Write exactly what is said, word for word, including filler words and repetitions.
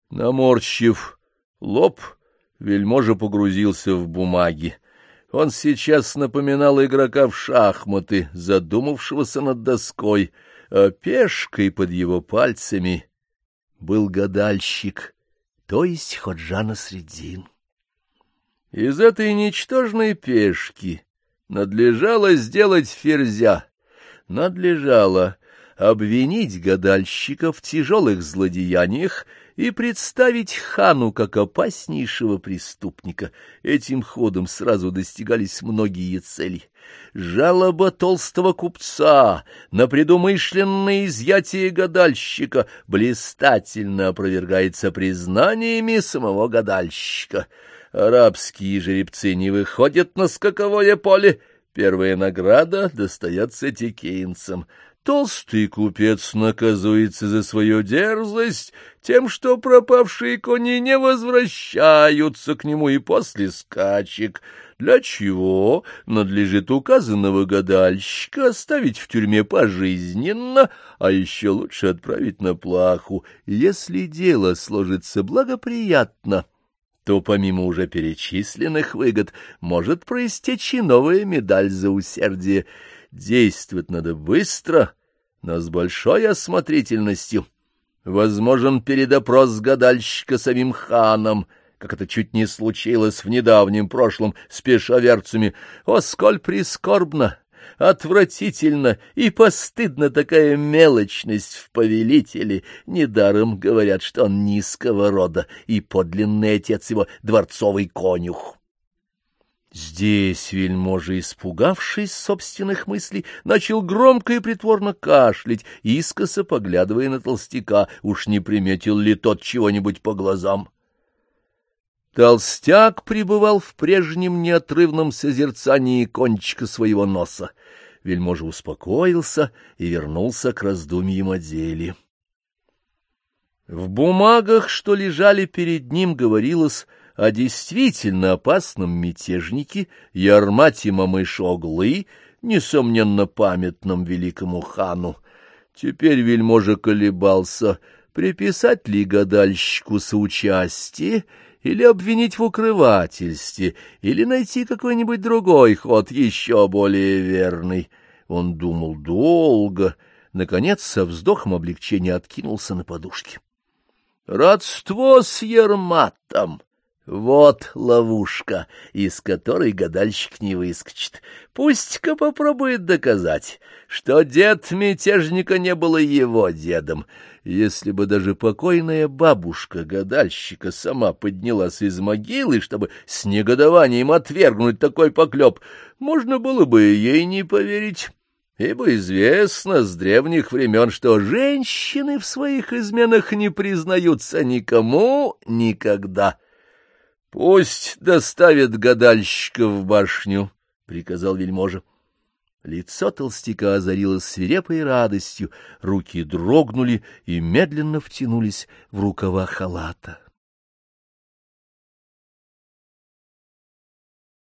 Наморщив лоб, вельможа погрузился в бумаги. Он сейчас напоминал игрока в шахматы, задумавшегося над доской, а пешкой под его пальцами был гадальщик, то есть Ходжа Насреддин. Из этой ничтожной пешки надлежало сделать ферзя, надлежало обвинить гадальщика в тяжелых злодеяниях и представить хану как опаснейшего преступника. Этим ходом сразу достигались многие цели. Жалоба толстого купца на предумышленное изъятие гадальщика блистательно опровергается признаниями самого гадальщика. Арабские жеребцы не выходят на скаковое поле, первая награда достается текинцам. Толстый купец наказуется за свою дерзость тем, что пропавшие кони не возвращаются к нему и после скачек, для чего надлежит указанного гадальщика оставить в тюрьме пожизненно, а еще лучше отправить на плаху. Если дело сложится благоприятно, то помимо уже перечисленных выгод может проистечь и новая медаль за усердие. Действовать надо быстро, но с большой осмотрительностью. Возможен передопрос гадальщика самим ханом, как это чуть не случилось в недавнем прошлом с пешаверцами. О, сколь прискорбно, отвратительно и постыдна такая мелочность в повелителе! Недаром говорят, что он низкого рода, и подлинный отец его дворцовый конюх. Здесь вельможа, испугавшись собственных мыслей, начал громко и притворно кашлять, искоса поглядывая на толстяка, уж не приметил ли тот чего-нибудь по глазам. Толстяк пребывал в прежнем неотрывном созерцании кончика своего носа. Вельможа успокоился и вернулся к раздумьям о деле. В бумагах, что лежали перед ним, говорилось о действительно опасном мятежнике Ярмате Мамыш-Оглы, несомненно памятном великому хану. Теперь вельможа колебался, приписать ли гадальщику соучастие или обвинить в укрывательстве, или найти какой-нибудь другой ход, еще более верный. Он думал долго, наконец со вздохом облегчения откинулся на подушке. Родство с Ярматом — вот ловушка, из которой гадальщик не выскочит. Пусть-ка попробует доказать, что дед мятежника не был его дедом. Если бы даже покойная бабушка гадальщика сама поднялась из могилы, чтобы с негодованием отвергнуть такой поклеп, можно было бы ей не поверить. Ибо известно с древних времен, что женщины в своих изменах не признаются никому никогда. — Пусть доставят гадальщика в башню, — приказал вельможа. Лицо толстяка озарилось свирепой радостью, руки дрогнули и медленно втянулись в рукава халата.